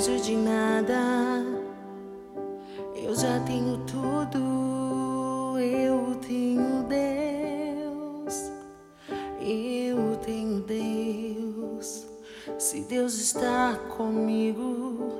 preciso de nada, eu já tenho tudo. Eu tenho Deus, eu tenho Deus. Se Deus está comigo,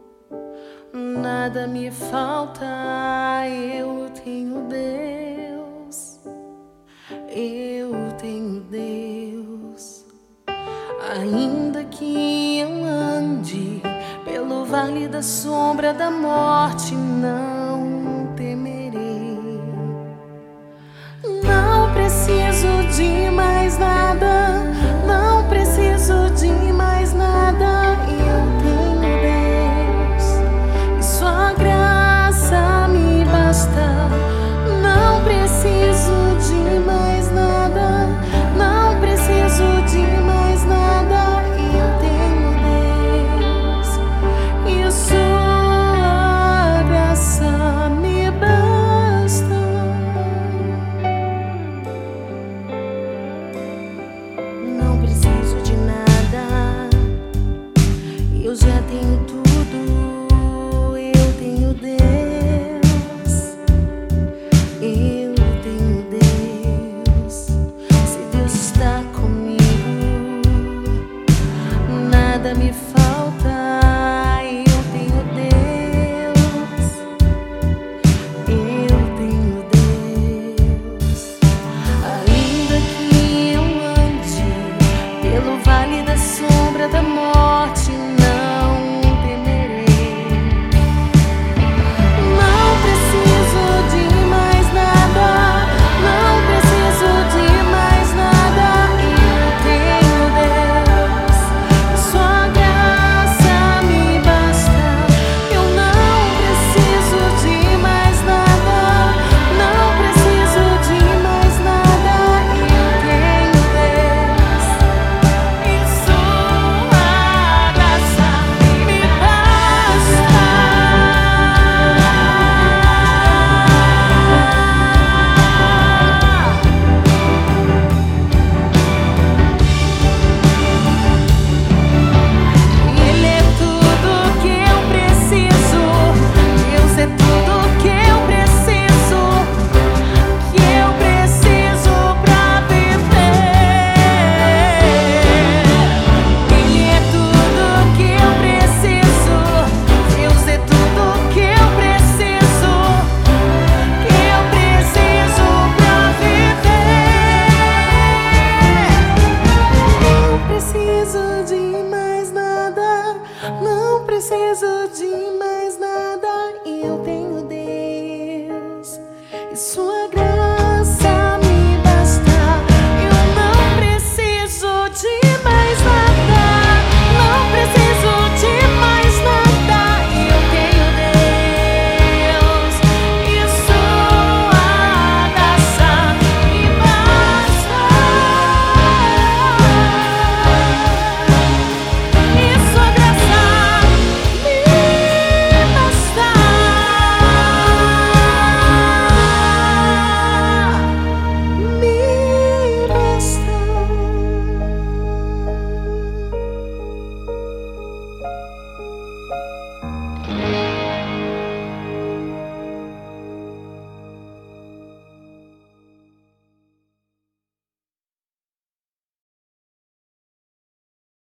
nada me falta. Eu tenho Deus, eu tenho Deus. Ainda que eu ande pelo vale da sombra da morte, não temerei. Não preciso de mais nada, não preciso de mais nada. Eu tenho Deus e sua graça me basta. Não preciso de mais nada, não preciso de mais nada. Eu tenho Deus e sua graça me basta. Não preciso de nada, eu já tenho tudo. Eu tenho Deus, eu tenho Deus. Se Deus está comigo, nada me falta. Eu tenho Deus, eu tenho Deus. Ainda que eu ande pelo vale da sombra da morte, não temerei. Não preciso de mais nada, não preciso de mais nada. Eu tenho Deus, sua graça me basta. Eu não preciso de mais nada, não preciso de mais nada. Eu tenho Deus e sua graça me basta. Ele é tudo que eu preciso, Deus é tudo que eu preciso, pra viver. Ele é tudo que eu preciso, Deus é tudo que eu preciso, pra viver. Não preciso de mais nada, não preciso de mais